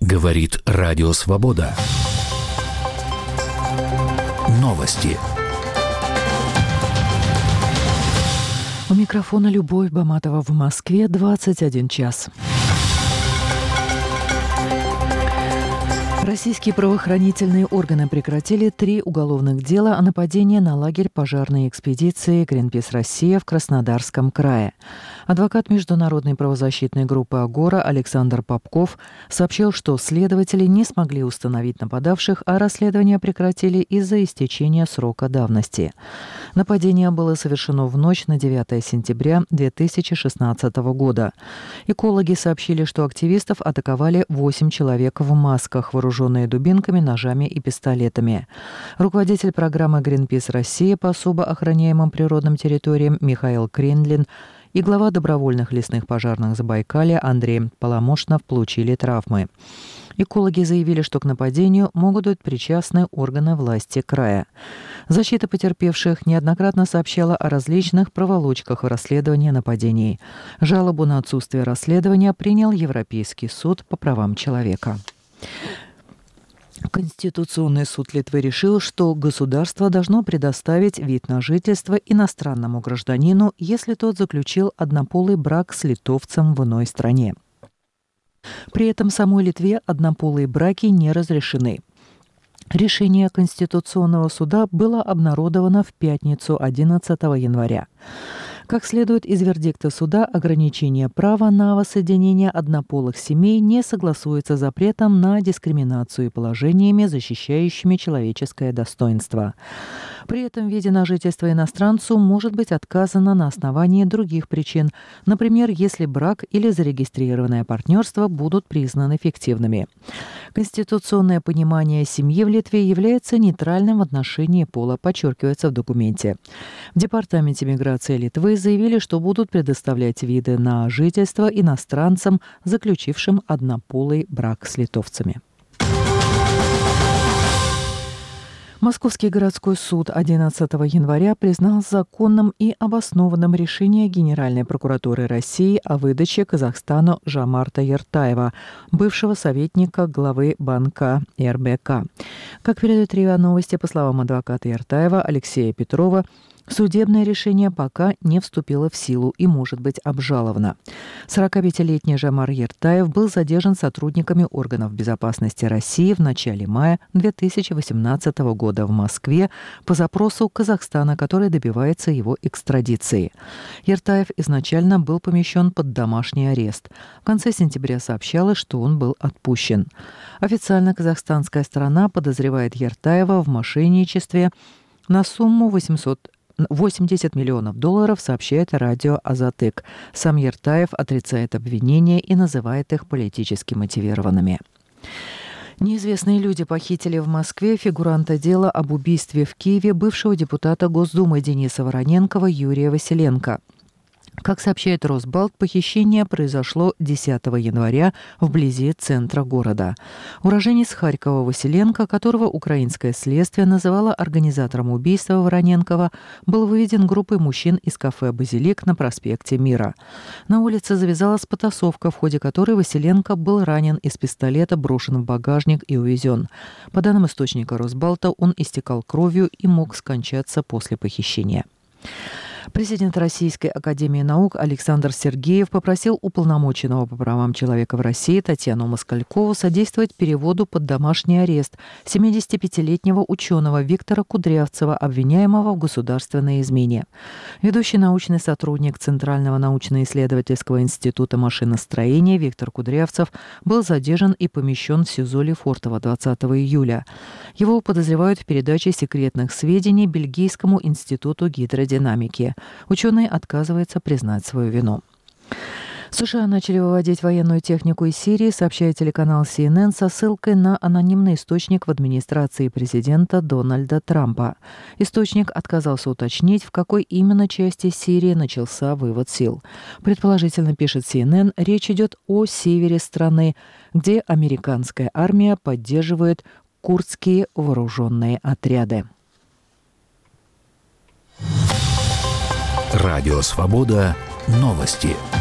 Говорит Радио Свобода. Новости. У микрофона Любовь Баматова в Москве, 21 час. Российские правоохранительные органы прекратили 3 уголовных дела о нападении на лагерь пожарной экспедиции «Гринпис Россия» в Краснодарском крае. Адвокат международной правозащитной группы «Агора» Александр Попков сообщил, что следователи не смогли установить нападавших, а расследование прекратили из-за истечения срока давности. Нападение было совершено в ночь на 9 сентября 2016 года. Экологи сообщили, что активистов атаковали 8 человек в масках, вооруженные дубинками, ножами и пистолетами. Руководитель программы «Гринпис Россия» по особо охраняемым природным территориям Михаил Крендлин и глава добровольных лесных пожарных Забайкалья Андрей Поломошнов получили травмы. Экологи заявили, что к нападению могут быть причастны органы власти края. Защита потерпевших неоднократно сообщала о различных проволочках в расследовании нападений. Жалобу на отсутствие расследования принял Европейский суд по правам человека. Конституционный суд Литвы решил, что государство должно предоставить вид на жительство иностранному гражданину, если тот заключил однополый брак с литовцем в иной стране. При этом в самой Литве однополые браки не разрешены. Решение Конституционного суда было обнародовано в пятницу 11 января. Как следует из вердикта суда, ограничение права на воссоединение однополых семей не согласуется с запретом на дискриминацию и положениями, защищающими человеческое достоинство. При этом виде на жительство иностранцу может быть отказано на основании других причин, например, если брак или зарегистрированное партнерство будут признаны фиктивными. Конституционное понимание семьи в Литве является нейтральным в отношении пола, подчеркивается в документе. В Департаменте миграции Литвы заявили, что будут предоставлять виды на жительство иностранцам, заключившим однополый брак с литовцами. Московский городской суд 11 января признал законным и обоснованным решение Генеральной прокуратуры России о выдаче Казахстану Жомарта Ертаева, бывшего советника главы банка РБК. Как передает РИА Новости, по словам адвоката Ертаева Алексея Петрова, судебное решение пока не вступило в силу и может быть обжаловано. 45-летний Жомар Ертаев был задержан сотрудниками органов безопасности России в начале мая 2018 года в Москве по запросу Казахстана, который добивается его экстрадиции. Ертаев изначально был помещен под домашний арест. В конце сентября сообщалось, что он был отпущен. Официально казахстанская сторона подозревает Ертаева в мошенничестве на сумму $80 миллионов, сообщает радио «Азатык». Сам Ертаев отрицает обвинения и называет их политически мотивированными. Неизвестные люди похитили в Москве фигуранта дела об убийстве в Киеве бывшего депутата Госдумы Дениса Вороненкова Юрия Василенко. Как сообщает Росбалт, похищение произошло 10 января вблизи центра города. Уроженец Харькова Василенко, которого украинское следствие называло организатором убийства Вороненкова, был выведен группой мужчин из кафе «Базилик» на проспекте Мира. На улице завязалась потасовка, в ходе которой Василенко был ранен из пистолета, брошен в багажник и увезен. По данным источника Росбалта, он истекал кровью и мог скончаться после похищения. Президент Российской академии наук Александр Сергеев попросил уполномоченного по правам человека в России Татьяну Москалькову содействовать переводу под домашний арест 75-летнего ученого Виктора Кудрявцева, обвиняемого в государственной измене. Ведущий научный сотрудник Центрального научно-исследовательского института машиностроения Виктор Кудрявцев был задержан и помещен в СИЗО Лефортово 20 июля. Его подозревают в передаче секретных сведений Бельгийскому институту гидродинамики. Ученый отказывается признать свою вину. США начали выводить военную технику из Сирии, сообщает телеканал CNN со ссылкой на анонимный источник в администрации президента Дональда Трампа. Источник отказался уточнить, в какой именно части Сирии начался вывод сил. Предположительно, пишет CNN, речь идет о севере страны, где американская армия поддерживает курдские вооруженные отряды. Радио «Свобода». Новости.